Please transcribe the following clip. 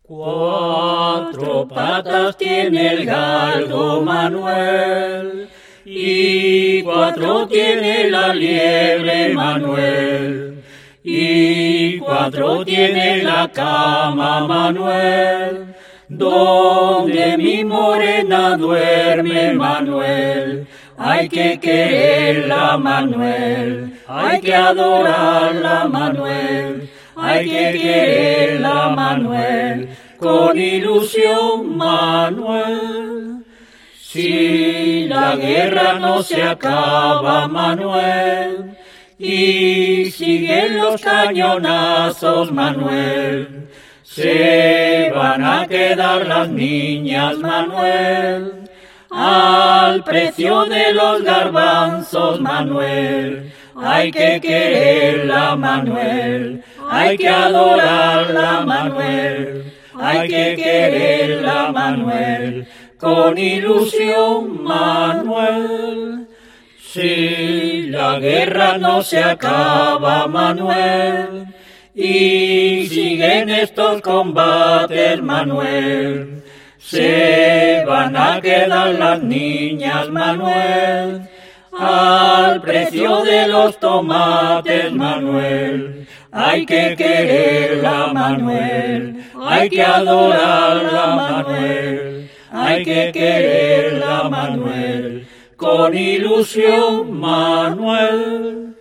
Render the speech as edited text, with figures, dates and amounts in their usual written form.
Cuatro patas tiene el galgo Manuel, y cuatro tiene la liebre Manuel, y cuatro tiene la cama Manuel, donde mi morena duerme Manuel. Hay que quererla Manuel, hay que adorarla Manuel, hay que quererla Manuel, con ilusión Manuel. Si la guerra no se acaba Manuel, y siguen los cañonazos Manuel, se van a quedar las niñas Manuel, al precio de los garbanzos Manuel. Hay que quererla Manuel, hay que adorarla Manuel, hay que quererla Manuel, con ilusión Manuel. Si la guerra no se acaba Manuel, y siguen estos combates Manuel, se van a quedar las niñas Manuel, al precio de los tomates Manuel. Hay que quererla Manuel, hay que adorarla Manuel, hay que quererla Manuel, con ilusión Manuel.